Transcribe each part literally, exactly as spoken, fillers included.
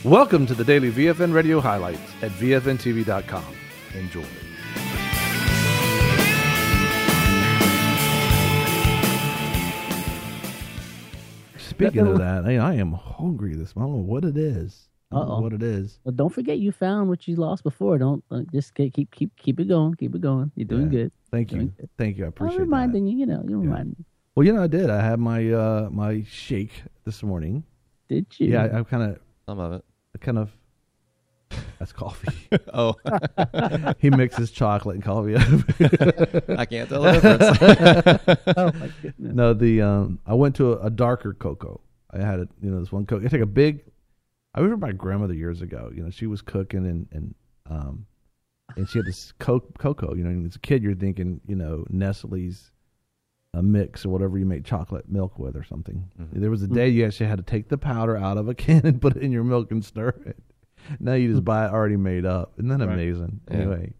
Welcome to the daily V F N Radio highlights at V F N T V dot com. Enjoy. Speaking of that, I, I am hungry this morning. I don't know what it is. I don't know Uh-oh. what it is. Well, don't forget you found what you lost before. Don't uh, just keep keep keep keep it going. Keep it going. You're doing Yeah. good. Thank Doing you. good. Thank you. I appreciate I'm reminding that. you. You know, you're reminding me. Well, you know, I did. I had my uh, my shake this morning. Did you? Yeah, I, I kind of, Some of it. I kind of. That's coffee. Oh, He mixes chocolate and coffee up. I can't tell the difference. Oh my goodness. No, the um, I went to a, a darker cocoa. I had it, you know, this one cocoa. I take a big. I remember my grandmother years ago. You know, she was cooking and and um, and she had this co- cocoa. You know, and as a kid, you're thinking, you know, Nestle's a mix or whatever you make chocolate milk with or something. Mhm. There was a day you actually had to take the powder out of a can and put it in your milk and stir it. Now you just buy it already made up. Isn't that Right. amazing? Yeah. Anyway,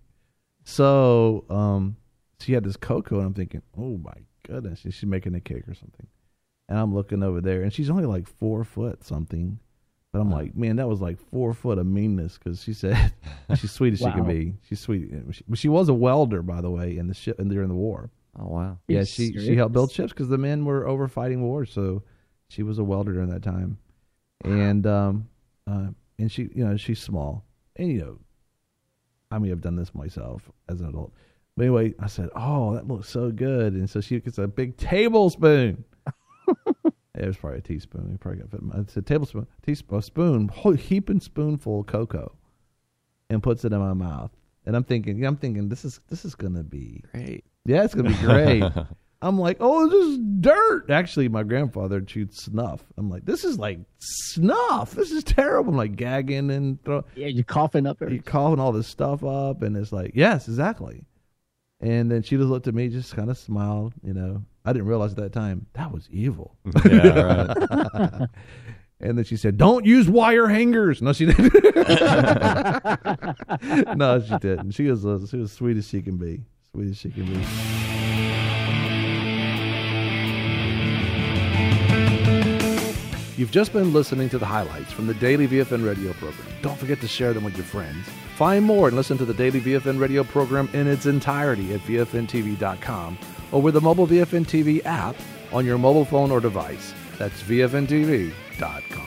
so um, she had this cocoa, and I'm thinking, oh my goodness, she's making a cake or something. And I'm looking over there, and she's only like four foot something. But I'm like, man, that was like four foot of meanness, because she said she's sweet as she can Wow. be. She's sweet, but she was a welder, by the way, in the ship and during the war. Oh, wow. Yeah, You're she she serious? helped build ships because the men were over fighting wars, so she was a welder during that time. And um, uh, and she, you know, she's small, and you know, I mean, I've done this myself as an adult. But anyway, I said, "Oh, that looks so good," and so she gets a big tablespoon. It was probably a teaspoon. It probably got fit. It's a tablespoon, teaspoon, a spoon, whole heaping spoonful of cocoa, and puts it in my mouth. And I'm thinking, yeah, I'm thinking, this is this is gonna be Great. yeah, it's gonna be great. I'm like, oh, this is dirt. Actually, my grandfather chewed snuff. I'm like, this is like snuff. This is terrible. I'm like gagging and throw, Yeah, you're coughing up you're everything. coughing all this stuff up, and it's like, yes, exactly. And then she just looked at me, just kind of smiled. You know, I didn't realize at that time that was evil. Yeah, right. And then she said, "Don't use wire hangers." No, she didn't. No, she didn't. She was uh, she was sweet as she can be. Sweet as she can be. You've just been listening to the highlights from the Daily V F N Radio program. Don't forget to share them with your friends. Find more and listen to the Daily V F N Radio program in its entirety at V F N T V dot com or with the mobile V F N T V app on your mobile phone or device. That's V F N T V dot com.